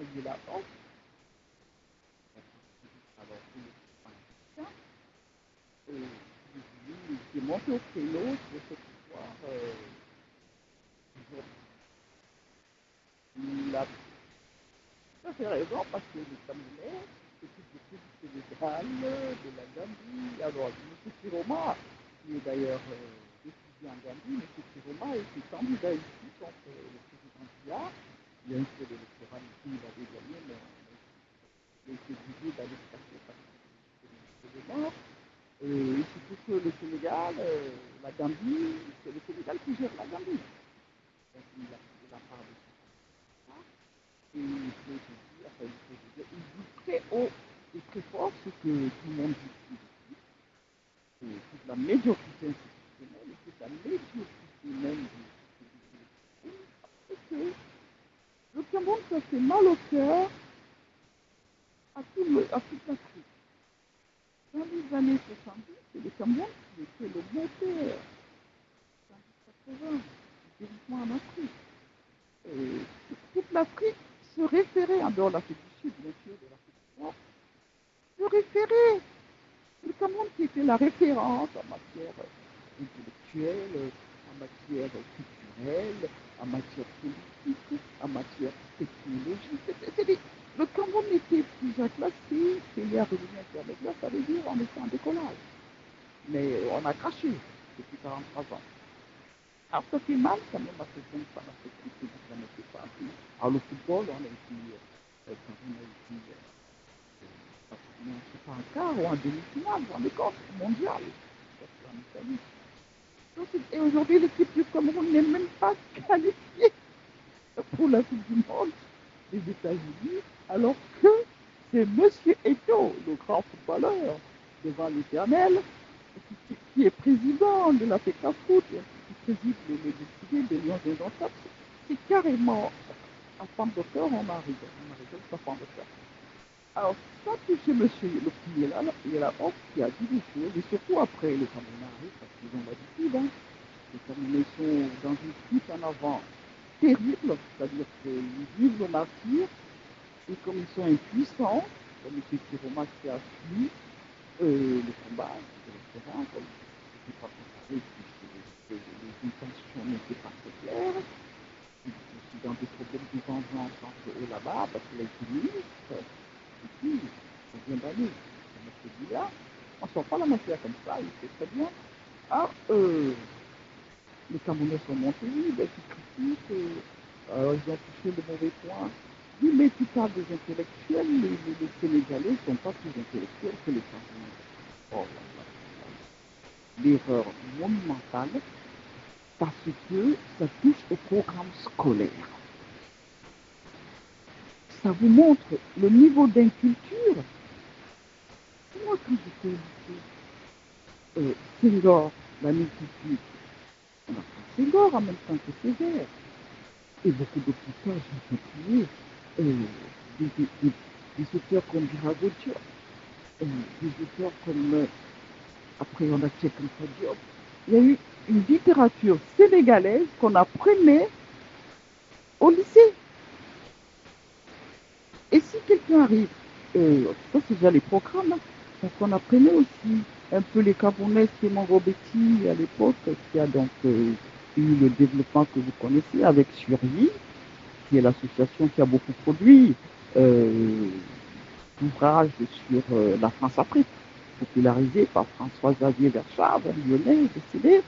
de la honte, alors que le Parisien, j'ai monté au créneau de cette histoire. Il a tout à fait raison parce que les Camerounais, c'est beaucoup du Sénégal, de la Gambie. Alors, M. Kiroma, qui est d'ailleurs étudiant en Gambie, M. Kiroma était candidat ici contre le président Dia. Il y a un peu d'électorat ici, il avait gagné, mais il a été obligé d'aller se passer parce que c'est mort. Et surtout que le Sénégal, la Gambie, c'est le Sénégal qui gère la Gambie. Donc il a parlé de ça. Et il dit très haut et très fort ce que tout le monde dit ici. C'est toute la médiocrité institutionnelle et toute la médiocrité même du parce que le Cameroun, ça fait mal au cœur à toute l'Afrique. Dans les années 70, c'est le Cameroun qui était le moteur des années 80 du développement en Afrique. Et toute l'Afrique se référait, en dehors de l'Afrique du Sud, bien sûr, de l'Afrique du Nord, se référait. C'est le Cameroun qui était la référence en matière intellectuelle, en matière culturelle, en matière politique, en matière technologique. Le Cameroun était déjà classé, pays à revenu intermédiaire, ça veut dire on était en décollage. Mais on a craché depuis 43 ans. Alors ça fait mal quand même à certaines africaines qui ne connaissaient pas. Alors le football, on a été, c'est pas un quart ou en demi-finale, on est compte mondial. En Italie. Et aujourd'hui, l'équipe du Cameroun n'est même pas qualifiée pour la Coupe du Monde des États-Unis, alors que c'est Monsieur Eto'o, le grand footballeur, devant l'éternel, qui est président de la FECAFOOT, qui préside les décidés des Lions indomptables. C'est carrément à femme de cœur, on a rigolé sa femme de cœur. Alors, ça touché monsieur, le petit est là, il est là, hop, qui a dit des choses, et surtout après les Camerounais arrivent, parce qu'ils ont l'habitude, hein. Les Camerounais sont dans une fuite en avant terrible, c'est-à-dire qu'ils vivent le martyr, et comme ils sont impuissants, comme M. Kiroma qui a fui le combat, le terrain, comme je ne sais pas préparé, puisque les intentions n'étaient pas très claires, je suis dans des problèmes de vengeance entre eux là-bas, parce qu'il a été ministre, et puis, on vient d'aller, dans ce pays-là, on ne sort pas la matière comme ça, il sait très bien. Ah, les Camerounais sont montés, oui, ben, ils critiquent, ils ont touché le mauvais point. Oui, mais tu parles des intellectuels, les Sénégalais ne sont pas plus intellectuels que les Camerounais. Oh, l'erreur monumentale, parce que ça touche au programme scolaire. Ça vous montre le niveau d'inculture. Moi, quand j'étais au lycée, Senghor, la multitude, on a pris Senghor en même temps que Césaire. Et beaucoup d'autres auteurs, je vais continuer. Des auteurs comme Birago Diop, des auteurs comme, après on a Tchekanka Diop. Il y a eu une littérature sénégalaise qu'on apprenait au lycée. Et si quelqu'un arrive, ça c'est déjà les programmes, hein, parce qu'on apprenait aussi un peu les Camerounais, c'est Mangobeti à l'époque, qui a donc eu le développement que vous connaissez avec Survie, qui est l'association qui a beaucoup produit d'ouvrages sur la France-Afrique, popularisé par François-Xavier Verschave, lyonnais, décédé.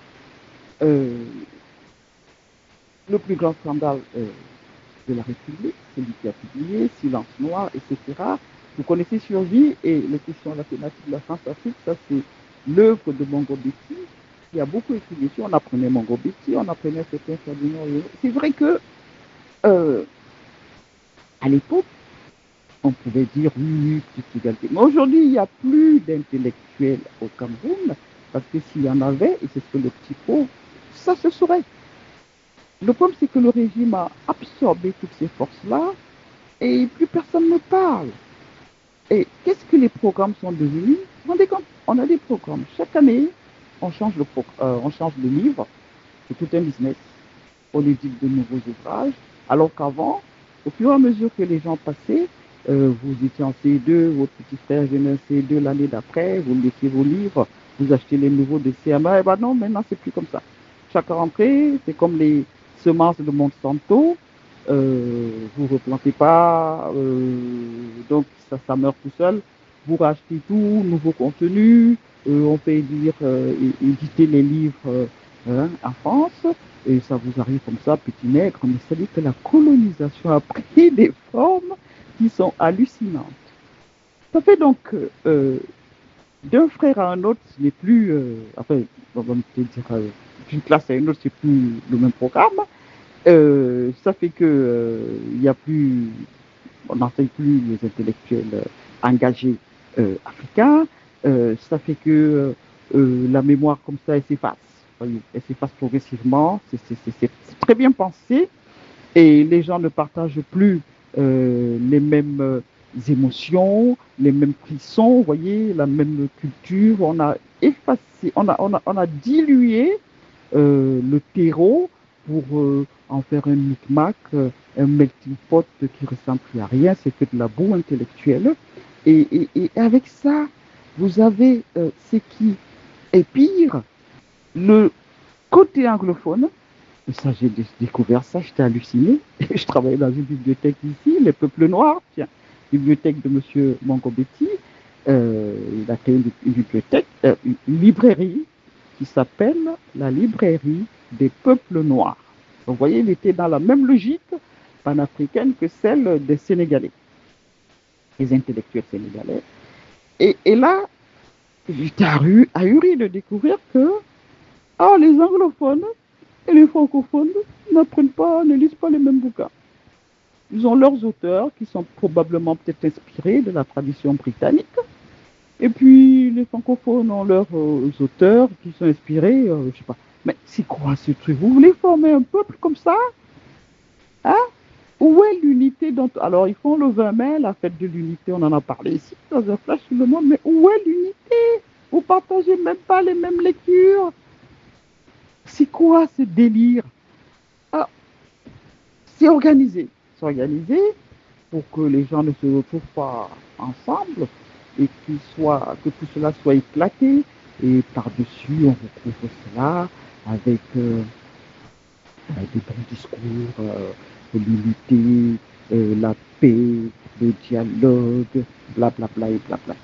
Le plus grand scandale de la République, celui qui a publié Silence Noir, etc. Vous connaissez Survie et les questions, la thématique de la France-Afrique, ça c'est l'œuvre de Mangobeti, qui a beaucoup écrit dessus. On apprenait Mangobeti, on apprenait certains Ferdinand. C'est vrai que à l'époque, on pouvait dire oui, petite égalité. Mais aujourd'hui, il n'y a plus d'intellectuels au Cameroun, parce que s'il y en avait, et c'est ce que le petit faut, ça se saurait. Le problème, c'est que le régime a absorbé toutes ces forces-là, et plus personne ne parle. Et qu'est-ce que les programmes sont devenus? Vous vous rendez compte? On a des programmes. Chaque année, on change le livre. C'est tout un business. On édite de nouveaux ouvrages. Alors qu'avant, au fur et à mesure que les gens passaient, vous étiez en CE2, votre petit frère venait en CE2 l'année d'après, vous laissiez vos livres, vous achetez les nouveaux de CMA, et ben non, maintenant c'est plus comme ça. Chaque rentrée, c'est comme les semences de Monsanto, vous ne replantez pas, donc ça meurt tout seul. Vous rachetez tout, nouveau contenu, on peut éditer les livres en France, et ça vous arrive comme ça, petit nègre, mais ça dit que la colonisation a pris des formes qui sont hallucinantes. Ça fait donc d'un frère à un autre, ce n'est plus, enfin, on va peut dire, d'une classe à une autre, c'est plus le même programme. Ça fait que il y a plus, on n'enseigne plus les intellectuels engagés africains. Ça fait que la mémoire comme ça, elle s'efface. Elle s'efface progressivement. C'est très bien pensé et les gens ne partagent plus les mêmes émotions, les mêmes frissons, vous voyez, la même culture. On a effacé, on a dilué le terreau pour en faire un micmac, un melting pot qui ressemble plus à rien, c'est que de la boue intellectuelle. Et avec ça, vous avez ce qui est pire, le côté anglophone. Et ça, j'ai découvert ça, j'étais halluciné. Je travaillais dans une bibliothèque ici, les peuples noirs, tiens, bibliothèque de M. Mangobetti. Il a créé une bibliothèque, une librairie qui s'appelle la librairie des peuples noirs. Donc, vous voyez, il était dans la même logique panafricaine que celle des Sénégalais, les intellectuels sénégalais. Et là, j'étais ahuri de découvrir que les anglophones et les francophones n'apprennent pas, ne lisent pas les mêmes bouquins. Ils ont leurs auteurs qui sont probablement peut-être inspirés de la tradition britannique. Et puis les francophones ont leurs auteurs qui sont inspirés, je sais pas. Mais c'est quoi ce truc? Vous voulez former un peuple comme ça? Hein? Où est l'unité dont... Alors ils font le 20 mai, la fête de l'unité, on en a parlé ici dans un flash sur le monde, mais où est l'unité? Vous partagez même pas les mêmes lectures. C'est quoi ce délire? Ah, c'est organisé. C'est organisé pour que les gens ne se retrouvent pas ensemble et que tout cela soit éclaté. Et par-dessus, on retrouve cela avec des bons discours, l'unité, la paix, le dialogue, blablabla et blablabla.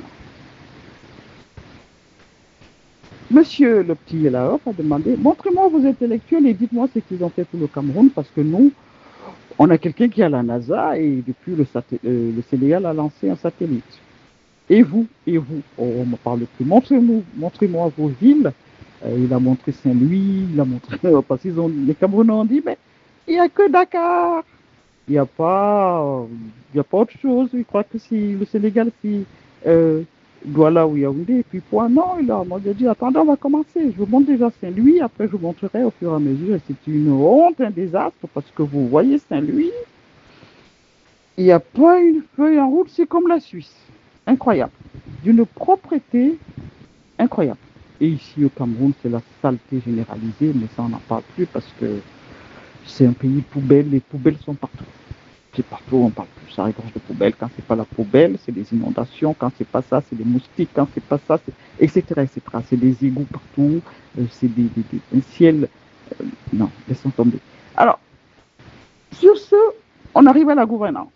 Monsieur le petit là a demandé, montrez-moi vos intellectuels et dites-moi ce qu'ils ont fait pour le Cameroun parce que nous, on a quelqu'un qui est à la NASA et depuis le Sénégal a lancé un satellite. Et vous, on ne me parle plus. Montrez-moi vos villes. Il a montré Saint-Louis, il a montré, parce qu'ils ont, les Camerounais ont dit, mais il n'y a que Dakar. Il n'y a pas, il y a pas autre chose. Il croit que si le Sénégal, si Douala ou Yaoundé, et puis point, non, il a dit, attendez, on va commencer. Je vous montre déjà Saint-Louis, après je vous montrerai au fur et à mesure. C'est une honte, un désastre, parce que vous voyez Saint-Louis, il n'y a pas une feuille en route, c'est comme la Suisse. Incroyable. D'une propreté incroyable. Et ici au Cameroun, c'est la saleté généralisée, mais ça, on n'en parle plus parce que c'est un pays poubelle, les poubelles sont partout. C'est partout, on parle plus, ça regorge de poubelles. Quand c'est pas la poubelle, c'est des inondations. Quand c'est pas ça, c'est des moustiques. Quand c'est pas ça, c'est etc., etc. C'est des égouts partout. C'est un ciel. Non, laissons tomber. Alors, sur ce, on arrive à la gouvernance.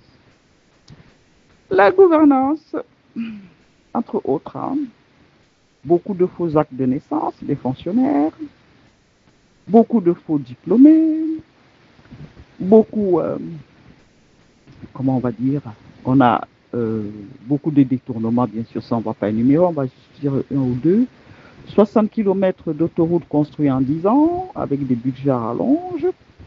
La gouvernance, entre autres, hein, beaucoup de faux actes de naissance des fonctionnaires, beaucoup de faux diplômés, beaucoup, comment on va dire, on a beaucoup de détournements, bien sûr, ça on ne va pas énumérer, on va juste dire un ou deux. 60 km d'autoroute construits en 10 ans, avec des budgets à rallonge.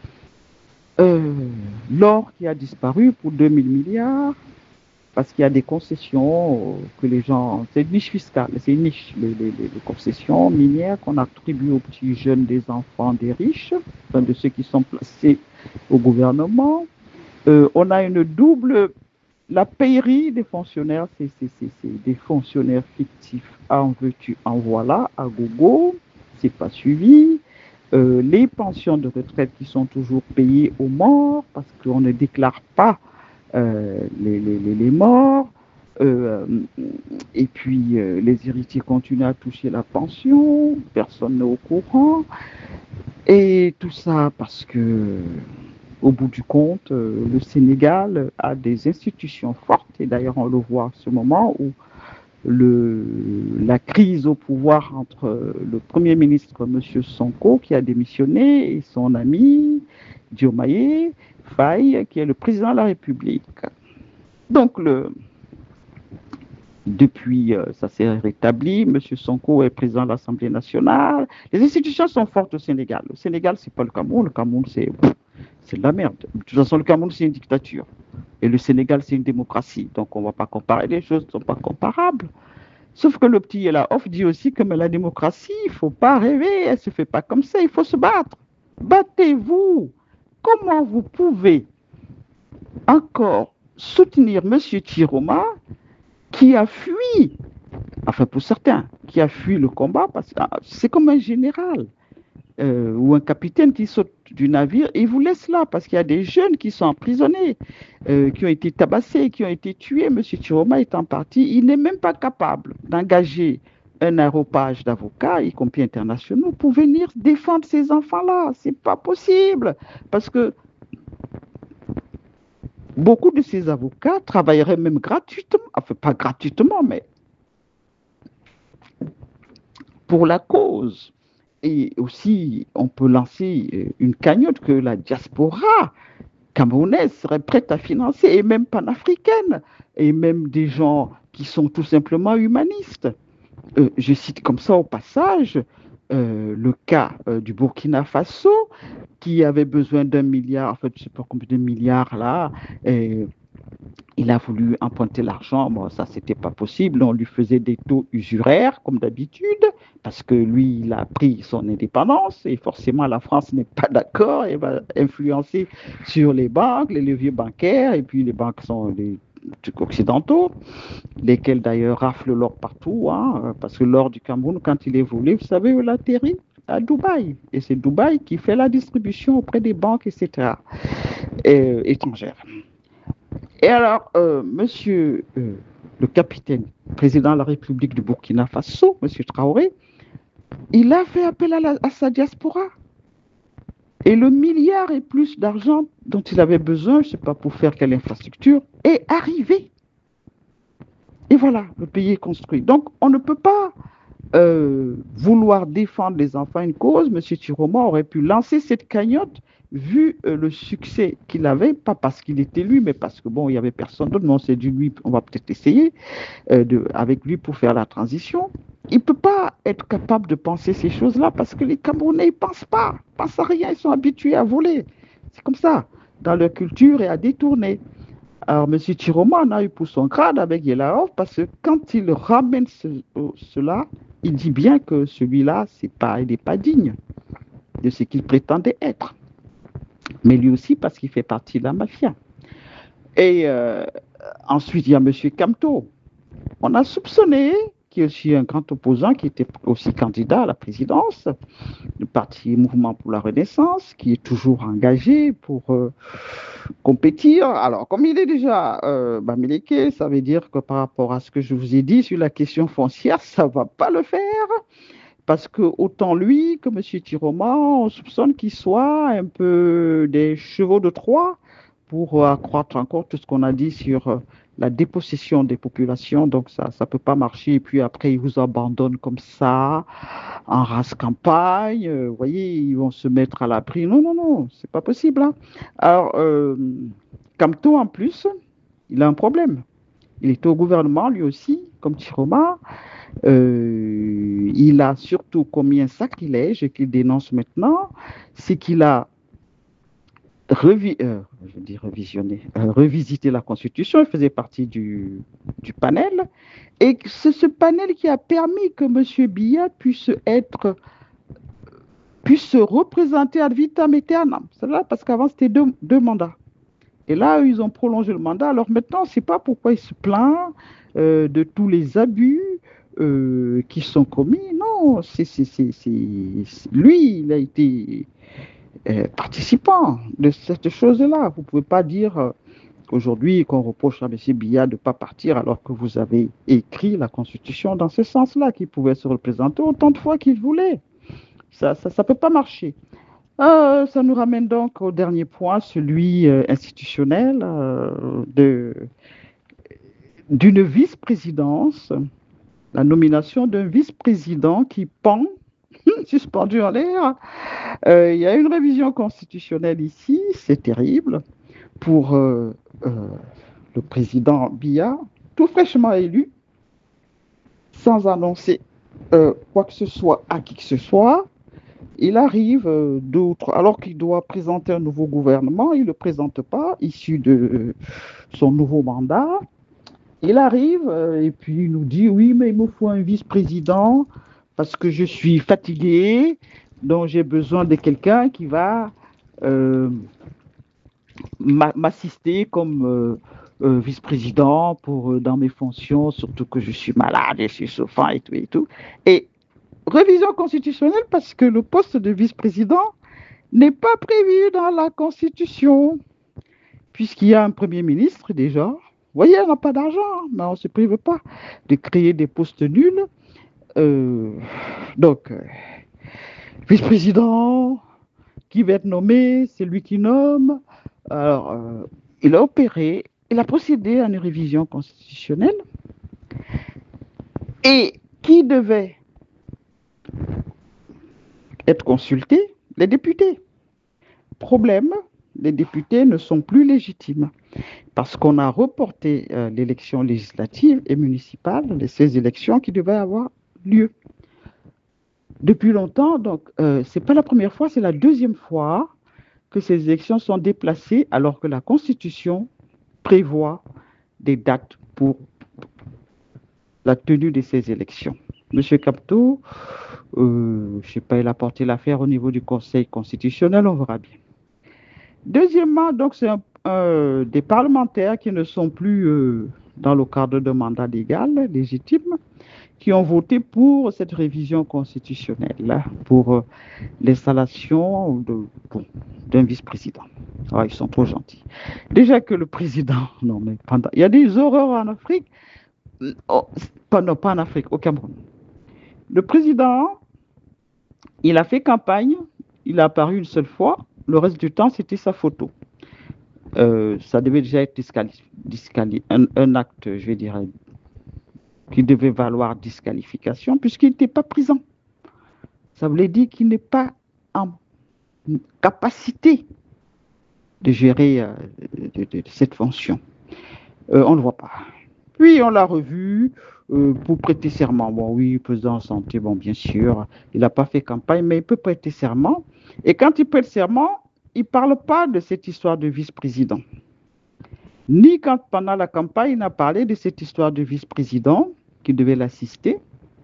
L'or qui a disparu pour 2000 milliards, parce qu'il y a des concessions que les gens... C'est une niche fiscale, c'est une niche, les concessions minières qu'on attribue aux petits jeunes des enfants des riches, enfin de ceux qui sont placés au gouvernement. On a une double... La payerie des fonctionnaires, c'est des fonctionnaires fictifs. En veux-tu, en voilà, à gogo, c'est pas suivi. les pensions de retraite qui sont toujours payées aux morts parce qu'on ne déclare pas les morts. Euh, et puis les héritiers continuent à toucher la pension, personne n'est au courant. Et tout ça parce que, au bout du compte, le Sénégal a des institutions fortes. Et d'ailleurs, on le voit à ce moment où la crise au pouvoir entre le Premier ministre, M. Sonko, qui a démissionné, et son ami Diomaye Faye, qui est le président de la République. Donc, depuis, ça s'est rétabli. M. Sonko est président de l'Assemblée nationale. Les institutions sont fortes au Sénégal. Le Sénégal, c'est pas le Cameroun. Le Cameroun, c'est de la merde. De toute façon, le Cameroun, c'est une dictature. Et le Sénégal, c'est une démocratie. Donc, on ne va pas comparer. Les choses ne sont pas comparables. Sauf que le petit Elaoff dit aussi que mais la démocratie, il ne faut pas rêver, elle ne se fait pas comme ça, il faut se battre. Battez-vous. Comment vous pouvez encore soutenir M. Tiroma qui a fui, enfin pour certains, qui a fui le combat, parce que c'est comme un général ou un capitaine qui saute du navire et vous laisse là parce qu'il y a des jeunes qui sont emprisonnés, qui ont été tabassés, qui ont été tués. Monsieur Chiroma étant parti, il n'est même pas capable d'engager un aéropage d'avocats, y compris internationaux, pour venir défendre ces enfants-là. C'est pas possible parce que beaucoup de ces avocats travailleraient même gratuitement, enfin pas gratuitement, mais pour la cause. Et aussi, on peut lancer une cagnotte que la diaspora camerounaise serait prête à financer, et même panafricaine, et même des gens qui sont tout simplement humanistes. Je cite comme ça au passage le cas du Burkina Faso, qui avait besoin d'un milliard, en fait, je ne sais pas combien de milliards là, et il a voulu emprunter l'argent, bon, ça, c'était pas possible. On lui faisait des taux usuraires, comme d'habitude, parce que lui, il a pris son indépendance et forcément, la France n'est pas d'accord et va influencer sur les banques, les leviers bancaires, et puis les banques sont des trucs occidentaux, lesquels d'ailleurs raflent l'or partout, hein, parce que l'or du Cameroun, quand il est volé, vous savez où il atterrit? À Dubaï. Et c'est Dubaï qui fait la distribution auprès des banques, etc., étrangères. Et alors, monsieur le capitaine, président de la République du Burkina Faso, monsieur Traoré, il a fait appel à sa diaspora. Et le milliard et plus d'argent dont il avait besoin, je ne sais pas pour faire quelle infrastructure, est arrivé. Et voilà, le pays est construit. Donc, on ne peut pas vouloir défendre les enfants une cause. Monsieur Tiroma aurait pu lancer cette cagnotte vu le succès qu'il avait, pas parce qu'il était lui, mais parce que bon, il y avait personne d'autre. Mais on s'est dit, lui, on va peut-être essayer avec lui pour faire la transition. Il ne peut pas être capable de penser ces choses-là parce que les Camerounais, ils ne pensent pas, ils ne pensent à rien, ils sont habitués à voler. C'est comme ça, dans leur culture et à détourner. Alors, M. Chiroma en a eu pour son grade avec Yelaoff parce que quand il ramène cela, il dit bien que celui-là, il n'est pas digne de ce qu'il prétendait être. Mais lui aussi parce qu'il fait partie de la mafia. Et ensuite, il y a M. Kamto. On a soupçonné, qui est aussi un grand opposant, qui était aussi candidat à la présidence, du parti Mouvement pour la Renaissance, qui est toujours engagé pour compétir. Alors, comme il est déjà Bamileke, ça veut dire que par rapport à ce que je vous ai dit sur la question foncière, ça ne va pas le faire. Parce que autant lui que M. Tiroma, on soupçonne qu'ils soient un peu des chevaux de Troie pour accroître encore tout ce qu'on a dit sur la dépossession des populations. Donc ça ne peut pas marcher. Et puis après, ils vous abandonnent comme ça, en race campagne. Vous voyez, ils vont se mettre à l'abri. Non, non, non, c'est pas possible. Hein. Alors, Kamto, en plus, il a un problème. Il était au gouvernement, lui aussi, comme Tiroma. Il a surtout commis un sacrilège qu'il dénonce maintenant, c'est qu'il a revisité la Constitution, il faisait partie du panel, et c'est ce panel qui a permis que M. Biya puisse se représenter ad vitam aeternam. C'est là parce qu'avant c'était deux mandats. Et là, ils ont prolongé le mandat. Alors maintenant, on ne sait pas pourquoi il se plaint de tous les abus qui sont commis. Non, non, lui, il a été participant de cette chose-là. Vous ne pouvez pas dire aujourd'hui qu'on reproche à M. Biya de ne pas partir alors que vous avez écrit la Constitution dans ce sens-là, qu'il pouvait se représenter autant de fois qu'il voulait. Ça ne peut pas marcher. Ça nous ramène donc au dernier point, celui institutionnel d'une vice-présidence, la nomination d'un vice-président qui pend, suspendu en l'air. Il y a une révision constitutionnelle ici, c'est terrible, pour le président Biya, tout fraîchement élu, sans annoncer quoi que ce soit à qui que ce soit. Il arrive d'autres, alors qu'il doit présenter un nouveau gouvernement, il ne le présente pas, issu de son nouveau mandat. Il arrive et puis il nous dit, oui, mais il me faut un vice-président parce que je suis fatigué, donc j'ai besoin de quelqu'un qui va euh, m'assister comme vice-président dans mes fonctions, surtout que je suis malade, je suis souffrant et tout et tout. Et révision constitutionnelle parce que le poste de vice-président n'est pas prévu dans la Constitution, puisqu'il y a un Premier ministre déjà. Vous voyez, on n'a pas d'argent, mais on ne se prive pas de créer des postes nuls. Euh, donc, vice-président, qui va être nommé, c'est lui qui nomme. Alors, il a opéré, il a procédé à une révision constitutionnelle et qui devait être consulté? Les députés. Problème, les députés ne sont plus légitimes parce qu'on a reporté l'élection législative et municipale, ces élections qui devaient avoir lieu depuis longtemps. Donc, ce n'est pas la première fois, c'est la deuxième fois que ces élections sont déplacées alors que la Constitution prévoit des dates pour la tenue de ces élections. Monsieur Capto, je ne sais pas, il a porté l'affaire au niveau du Conseil constitutionnel, on verra bien. Deuxièmement, donc, c'est des parlementaires qui ne sont plus dans le cadre d'un mandat légal, légitime, qui ont voté pour cette révision constitutionnelle, pour l'installation d'un vice-président. Ah, ils sont trop gentils. Déjà que le président, non, mais il y a des horreurs en Afrique, oh, non, pas en Afrique, au Cameroun. Le président, il a fait campagne, il a apparu une seule fois, le reste du temps, c'était sa photo. Ça devait déjà être un acte, je vais dire, qui devait valoir disqualification, puisqu'il n'était pas présent. Ça voulait dire qu'il n'est pas en capacité de gérer cette fonction. On ne le voit pas. Puis on l'a revu pour prêter serment. Bon, oui, président en santé, bon, bien sûr, il n'a pas fait campagne, mais il peut prêter serment. Et quand il prête serment, il ne parle pas de cette histoire de vice-président. Ni quand pendant la campagne, il n'a parlé de cette histoire de vice-président qui devait l'assister.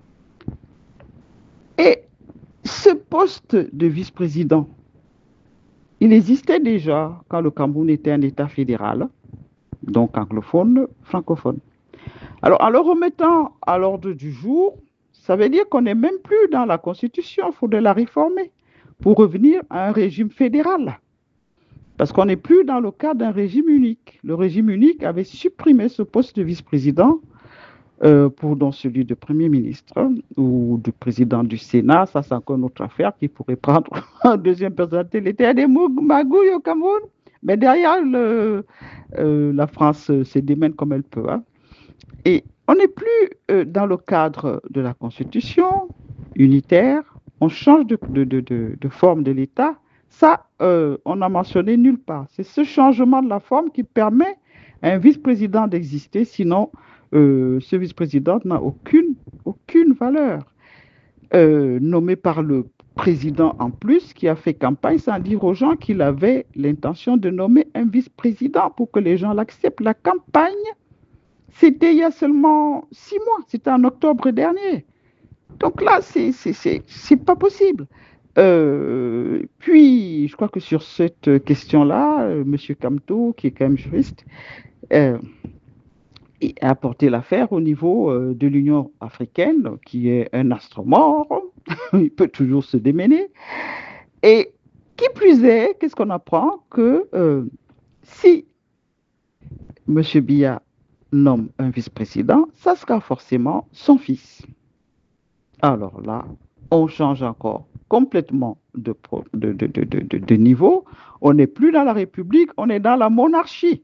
Et ce poste de vice-président, il existait déjà quand le Cameroun était un État fédéral, donc anglophone, francophone. Alors, en le remettant à l'ordre du jour, ça veut dire qu'on n'est même plus dans la Constitution, il faudrait la réformer pour revenir à un régime fédéral. Parce qu'on n'est plus dans le cadre d'un régime unique. Le régime unique avait supprimé ce poste de vice-président pour donc celui de Premier ministre ou de président du Sénat. Ça, c'est encore une autre affaire qui pourrait prendre en deuxième personnalité. Il y a des magouilles au Cameroun, mais derrière, la France se démène comme elle peut. Hein. Et on n'est plus dans le cadre de la Constitution unitaire. On change de forme de l'État. Ça, on n'a mentionné nulle part. C'est ce changement de la forme qui permet à un vice-président d'exister. Sinon, ce vice-président n'a aucune valeur. Nommé par le président en plus, qui a fait campagne sans dire aux gens qu'il avait l'intention de nommer un vice-président pour que les gens l'acceptent. La campagne, c'était il y a seulement 6 mois, c'était en octobre dernier. Donc là, c'est pas possible. Puis, je crois que sur cette question-là, M. Kamto, qui est quand même juriste, et a porté l'affaire au niveau de l'Union africaine, qui est un astre mort. Il peut toujours se démener. Et qui plus est, qu'est-ce qu'on apprend? Que si M. Biya nomme un vice-président, ça sera forcément son fils. Alors là, on change encore complètement de niveau. On n'est plus dans la République, on est dans la monarchie.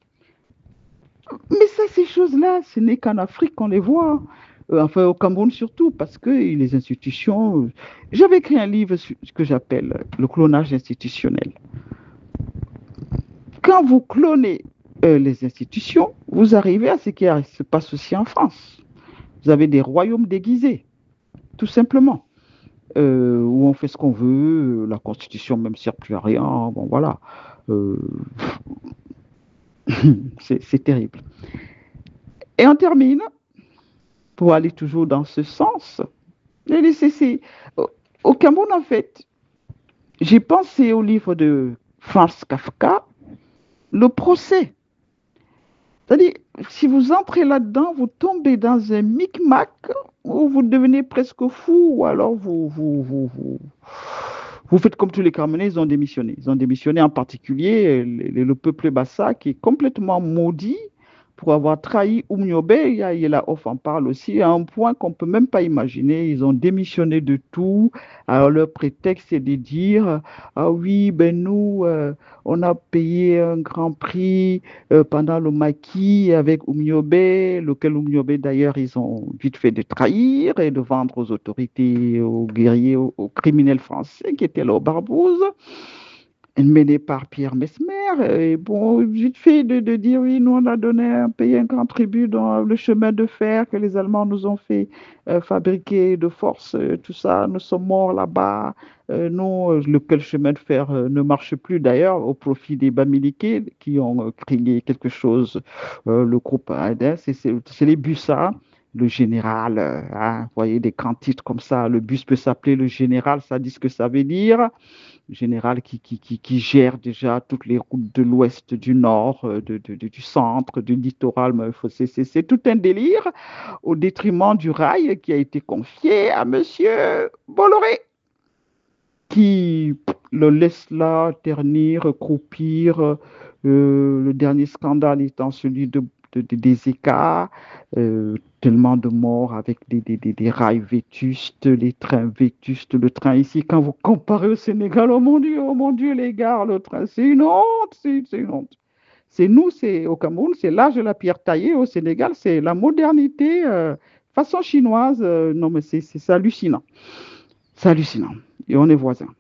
Mais ça, ces choses-là, ce n'est qu'en Afrique qu'on les voit. Enfin, au Cameroun surtout, parce que les institutions. J'avais écrit un livre que j'appelle Le clonage institutionnel. Quand vous clonez les institutions, vous arrivez à ce qui se passe aussi en France. Vous avez des royaumes déguisés, tout simplement, où on fait ce qu'on veut, la constitution même ne sert plus à rien. Bon, voilà. Euh, c'est terrible. Et on termine, pour aller toujours dans ce sens, au Cameroun, en fait, j'ai pensé au livre de Franz Kafka, Le procès. C'est-à-dire, si vous entrez là-dedans, vous tombez dans un micmac où vous devenez presque fou, ou alors vous faites comme tous les Camerounais, ils ont démissionné. Ils ont démissionné en particulier le peuple Bassa qui est complètement maudit pour avoir trahi Oumniobé. La Off en parle aussi, à un point qu'on ne peut même pas imaginer. Ils ont démissionné de tout. Alors leur prétexte, c'est de dire, ah oui, ben nous, on a payé un grand prix pendant le maquis avec Oumniobé, lequel Oumniobé d'ailleurs ils ont vite fait de trahir et de vendre aux autorités, aux guerriers, aux criminels français qui étaient là au Barbouze, mené par Pierre Mesmer. Et bon, vite fait de dire oui, nous on a payé un grand tribut dans le chemin de fer que les Allemands nous ont fait fabriquer de force, tout ça, nous sommes morts là-bas. Non, lequel chemin de fer ne marche plus d'ailleurs au profit des Bamileke qui ont créé quelque chose, le groupe ADES, c'est les Bussards. Le général, hein, vous voyez des grands titres comme ça, le bus peut s'appeler le général, ça dit ce que ça veut dire. Général qui gère déjà toutes les routes de l'ouest, du nord, du centre, du littoral. C'est tout un délire au détriment du rail qui a été confié à Monsieur Bolloré, qui le laisse là ternir, croupir. Le dernier scandale étant celui des écarts, tellement de morts avec des rails vétustes, les trains vétustes. Le train ici, quand vous comparez au Sénégal, oh mon Dieu, les gars, le train, c'est une honte, c'est une honte. C'est nous, c'est au Cameroun, c'est l'âge de la pierre taillée. Au Sénégal, c'est la modernité façon chinoise. Non, mais c'est hallucinant. C'est hallucinant. Et on est voisins.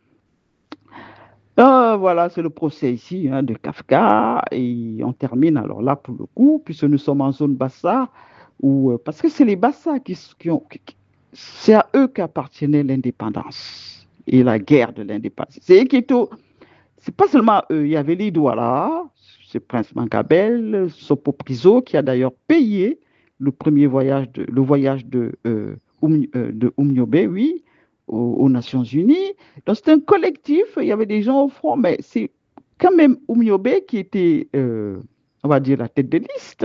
Voilà, c'est le procès ici hein, de Kafka et on termine alors là pour le coup, puisque nous sommes en zone Bassa, parce que c'est les Bassa c'est à eux qu'appartenait l'indépendance et la guerre de l'indépendance. C'est eux qui étaient, c'est pas seulement eux, il y avait les Douala, c'est Prince Mangabel, Sopo Priso qui a d'ailleurs payé le voyage de Oumniobé, oui, aux Nations Unies. Donc c'est un collectif, il y avait des gens au front, mais c'est quand même Oumniobé qui était, on va dire, la tête de liste.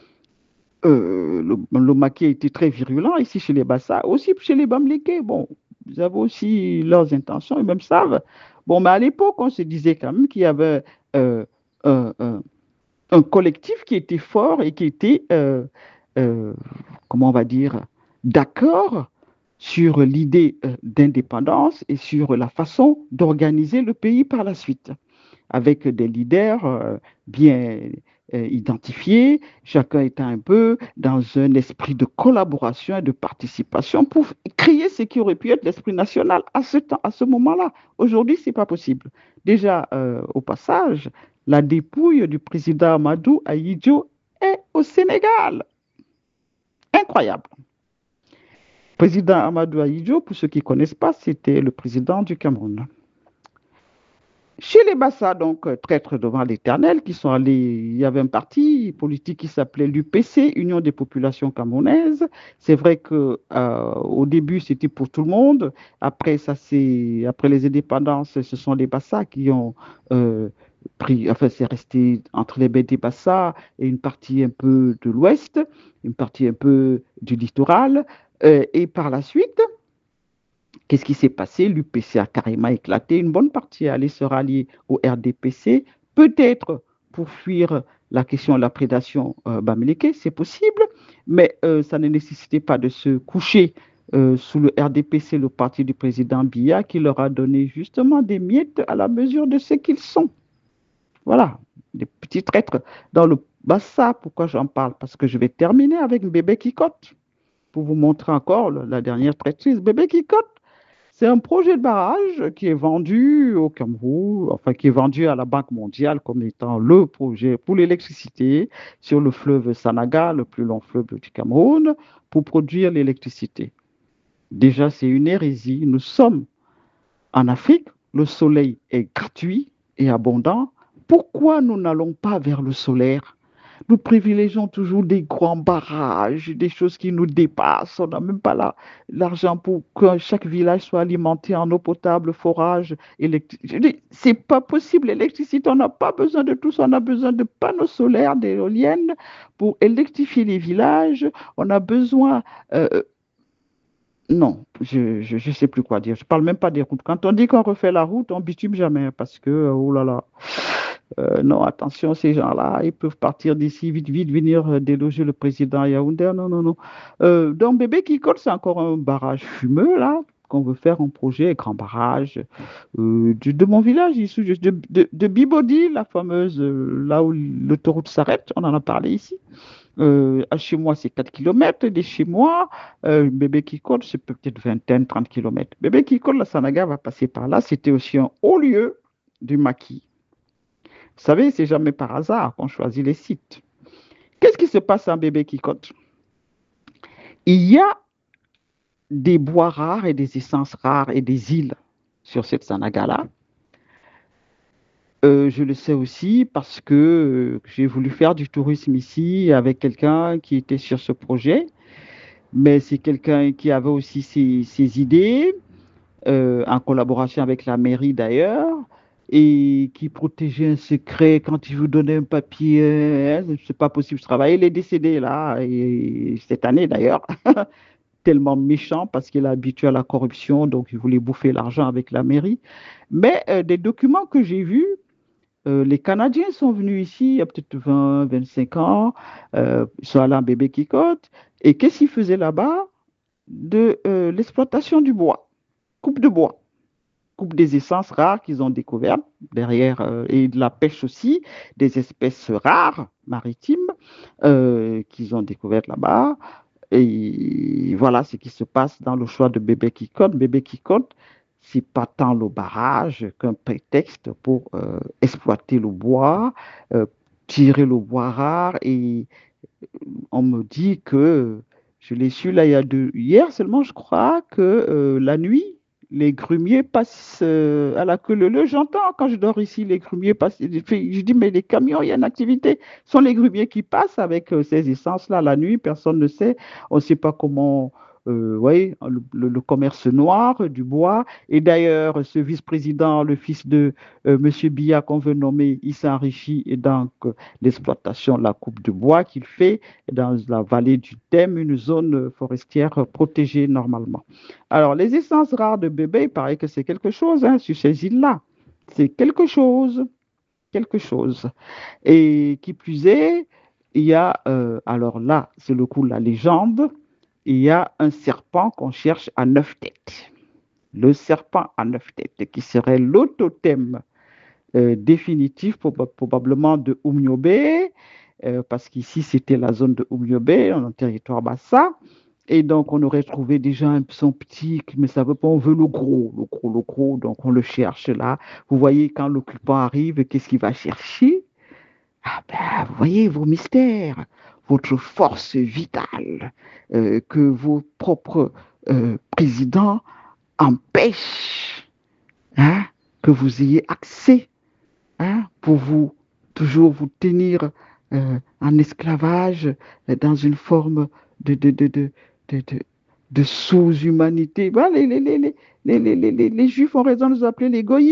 Le maquis était très virulent ici chez les Bassa, aussi chez les Bamileke. Bon, ils avaient aussi leurs intentions, ils même savent. Bon, mais à l'époque, on se disait quand même qu'il y avait euh, un, un- un collectif qui était fort et qui était, euh, comment on va dire, d'accord sur l'idée d'indépendance et sur la façon d'organiser le pays par la suite avec des leaders bien identifiés, chacun étant un peu dans un esprit de collaboration et de participation pour créer ce qui aurait pu être l'esprit national à ce temps, à ce moment-là. Aujourd'hui, c'est pas possible. Déjà, au passage, la dépouille du président Amadou Ahidjo est au Sénégal. Incroyable. Président Amadou Ahidjo, pour ceux qui ne connaissent pas, c'était le président du Cameroun. Chez les Bassa, donc, traîtres devant l'Éternel, qui sont allés, il y avait un parti politique qui s'appelait l'UPC, Union des populations camerounaises. C'est vrai que au début, c'était pour tout le monde. Après les indépendances, ce sont les Bassa qui ont enfin, c'est resté entre les baies des Bassa et une partie un peu de l'ouest, une partie un peu du littoral. Et par la suite, qu'est-ce qui s'est passé? L'UPC a carrément éclaté. Une bonne partie est allée se rallier au RDPC, peut-être pour fuir la question de la prédation bamileke, c'est possible, mais ça ne nécessitait pas de se coucher sous le RDPC, le parti du président Biya, qui leur a donné justement des miettes à la mesure de ce qu'ils sont. Voilà, des petits traîtres dans le Bassa. Pourquoi j'en parle? Parce que je vais terminer avec Bébé Kikotte pour vous montrer encore la dernière traîtrise. Bébé Kikotte, c'est un projet de barrage qui est vendu au Cameroun, enfin qui est vendu à la Banque mondiale comme étant le projet pour l'électricité sur le fleuve Sanaga, le plus long fleuve du Cameroun, pour produire l'électricité. Déjà, c'est une hérésie. Nous sommes en Afrique, le soleil est gratuit et abondant. Pourquoi nous n'allons pas vers le solaire? Nous privilégions toujours des grands barrages, des choses qui nous dépassent. On n'a même pas l'argent pour que chaque village soit alimenté en eau potable, forage, électricité. C'est pas possible. L'électricité, on n'a pas besoin de tout ça. On a besoin de panneaux solaires, d'éoliennes pour électrifier les villages. On a besoin non, je sais plus quoi dire. Je parle même pas des routes. Quand on dit qu'on refait la route, on bitume jamais parce que, oh là là, non, attention, ces gens-là, ils peuvent partir d'ici vite, vite, venir déloger le président à Yaoundé. Non, non, non. Donc, Bébé Kikot, c'est encore un barrage fumeux, là, qu'on veut faire un projet, grand barrage de mon village, ici, de Bibodi, la fameuse, là où l'autoroute s'arrête. On en a parlé ici. À chez moi, c'est 4 kilomètres. De chez moi, Bébé Kikol, c'est peut-être vingtaine, 30 kilomètres. Bébé Kikol, la Sanaga va passer par là. C'était aussi un haut lieu du maquis. Vous savez, c'est jamais par hasard qu'on choisit les sites. Qu'est-ce qui se passe en Bébé Kikol? Il y a des bois rares et des essences rares et des îles sur cette Sanaga-là. Je le sais aussi parce que j'ai voulu faire du tourisme ici avec quelqu'un qui était sur ce projet. Mais c'est quelqu'un qui avait aussi ses idées, en collaboration avec la mairie d'ailleurs, et qui protégeait un secret quand il vous donnait un papier. Hein, c'est pas possible de travailler. Il est décédé là, et cette année d'ailleurs, tellement méchant parce qu'il est habitué à la corruption, donc il voulait bouffer l'argent avec la mairie. Mais des documents que j'ai vus, les Canadiens sont venus ici il y a peut-être 20, 25 ans, ils sont allés en bébé Kikotte, et qu'est-ce qu'ils faisaient là-bas? De l'exploitation du bois, coupe de bois, coupe des essences rares qu'ils ont découvertes derrière, et de la pêche aussi, des espèces rares maritimes qu'ils ont découvertes là-bas. Et voilà ce qui se passe dans le choix de Bébé qui compte. Bébé qui compte, c'est pas tant le barrage qu'un prétexte pour exploiter le bois, euh, tirer le bois rare et on me dit que, je l'ai su là il y a hier seulement, je crois, que la nuit, les grumiers passent à la queue leu. J'entends quand je dors ici, les grumiers passent. Je dis, mais les camions, il y a une activité. Ce sont les grumiers qui passent avec ces essences-là la nuit, personne ne sait. On ne sait pas comment. Oui, le commerce noir du bois. Et d'ailleurs, ce vice-président, le fils de M. Biya qu'on veut nommer, il s'enrichit et donc l'exploitation de la coupe de bois qu'il fait dans la vallée du Thème, une zone forestière protégée normalement. Alors, les essences rares de bébé, il paraît que c'est quelque chose hein, sur ces îles-là. C'est quelque chose, quelque chose. Et qui plus est, il y a, alors là, c'est le coup de la légende, il y a un serpent qu'on cherche à 9 têtes. Le serpent à 9 têtes, qui serait l'autothème définitif probablement de Oumyobé, parce qu'ici c'était la zone de Oumyobé, dans le territoire Bassa. Et donc on aurait trouvé déjà son petit, mais ça veut pas, on veut le gros, le gros, le gros, donc on le cherche là. Vous voyez, quand l'occupant arrive, qu'est-ce qu'il va chercher? Ah ben, vous voyez vos mystères, votre force vitale, que vos propres présidents empêchent hein, que vous ayez accès hein, pour vous toujours vous tenir en esclavage dans une forme de, de, de, de, de, de, de sous-humanité. Ben, les Juifs ont raison de nous appeler les goïms.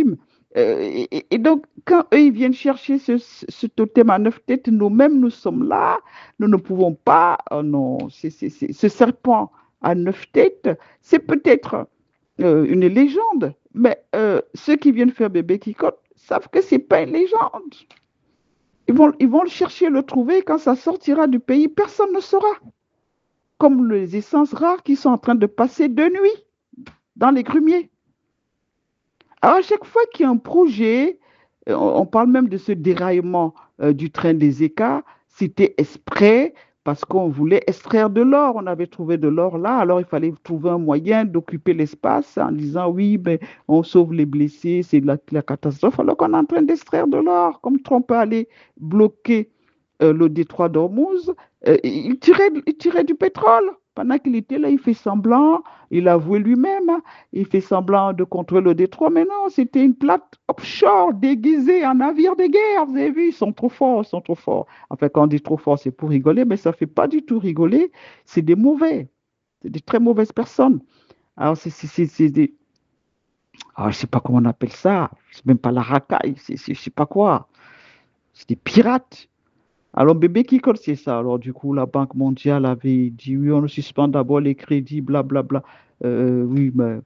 Et donc, quand eux, ils viennent chercher ce totem à 9 têtes, nous-mêmes, nous sommes là, nous ne pouvons pas, oh non, ce serpent à 9 têtes, c'est peut-être une légende, mais ceux qui viennent faire bébé Kikot savent que c'est pas une légende. Ils vont le chercher, le trouver, quand ça sortira du pays, personne ne saura. Comme les essences rares qui sont en train de passer de nuit dans les grumiers. Alors, à chaque fois qu'il y a un projet, on parle même de ce déraillement du train des écarts, c'était exprès parce qu'on voulait extraire de l'or. On avait trouvé de l'or là, alors il fallait trouver un moyen d'occuper l'espace en disant oui, ben, on sauve les blessés, c'est la catastrophe, alors qu'on est en train d'extraire de l'or. Comme Trump peut aller bloquer le détroit d'Ormuz, il tirait du pétrole. Pendant qu'il était là, il fait semblant, il a avoué lui-même, hein, il fait semblant de contrôler le détroit, mais non, c'était une plate offshore déguisée en navire de guerre. Vous avez vu, ils sont trop forts, ils sont trop forts. Enfin, quand on dit trop fort, c'est pour rigoler, mais ça ne fait pas du tout rigoler. C'est des mauvais, c'est des très mauvaises personnes. Alors, c'est des. Je ne sais pas comment on appelle ça. C'est même pas la racaille, je ne sais pas quoi. C'est des pirates. Alors, bébé qui colle, c'est ça. Alors, du coup, la Banque mondiale avait dit oui, on suspend d'abord les crédits, blablabla. Oui, mais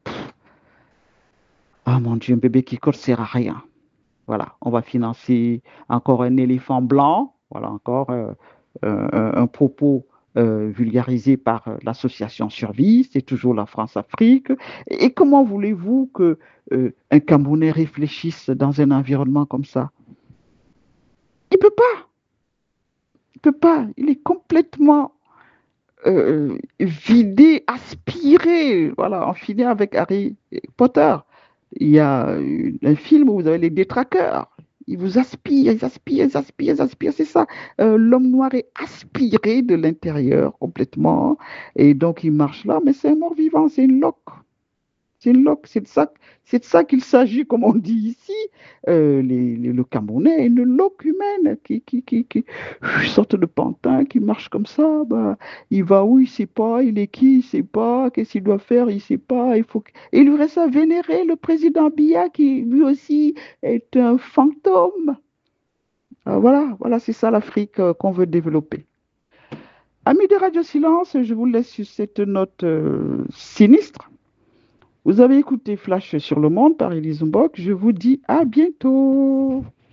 ah mon Dieu, un bébé qui colle sert à rien. Voilà, on va financer encore un éléphant blanc. Voilà, encore un propos vulgarisé par l'association Survie. C'est toujours la France-Afrique. Et comment voulez-vous que un Camerounais réfléchisse dans un environnement comme ça? Il peut pas. Il peut pas. Il est complètement vidé, aspiré. Voilà, on finit avec Harry Potter. Il y a un film où vous avez les détraqueurs. Ils vous aspirent, ils aspirent, ils aspirent, ils aspirent. C'est ça. L'homme noir est aspiré de l'intérieur complètement. Et donc, il marche là, mais c'est un mort vivant, c'est une loque. C'est une loque, c'est de ça qu'il s'agit, comme on dit ici. Le Camerounais est une loque humaine qui une sorte de pantin qui marche comme ça. Bah, il va où, il ne sait pas, il est qui, il ne sait pas, qu'est-ce qu'il doit faire, il ne sait pas. Et il lui reste à vénérer le président Biya qui lui aussi est un fantôme. Voilà, c'est ça l'Afrique qu'on veut développer. Amis de Radio Silence, je vous laisse sur cette note sinistre. Vous avez écouté Flash sur le monde par Elise Mbok. Je vous dis à bientôt.